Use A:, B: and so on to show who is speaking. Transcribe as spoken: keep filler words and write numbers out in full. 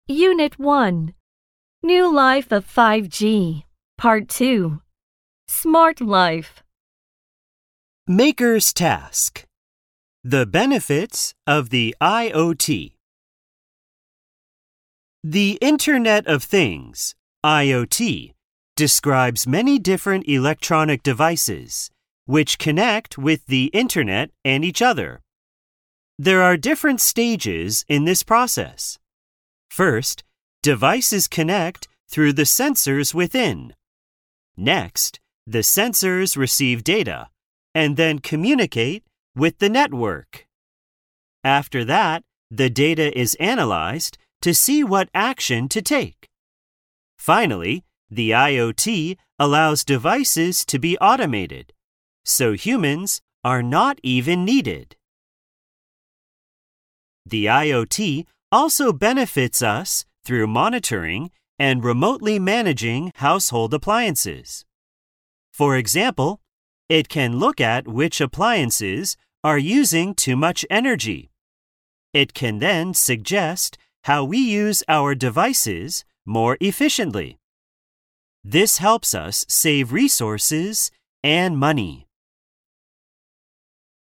A: Unit one, New Life of five G, Part two, Smart Life.
B: Maker's Task. The benefits of the I O T. The Internet of Things, I O T, describes many different electronic devices which connect with the Internet and each other. There are different stages in this process. First, devices connect through the sensors within. Next, the sensors receive data and then communicate with the network. After that, the data is analyzed to see what action to take. Finally, the I O T allows devices to be automated, so humans are not even needed. The I O T also benefits us through monitoring and remotely managing household appliances. For example, it can look at which appliances are using too much energy. It can then suggest how we use our devices more efficiently. This helps us save resources and money.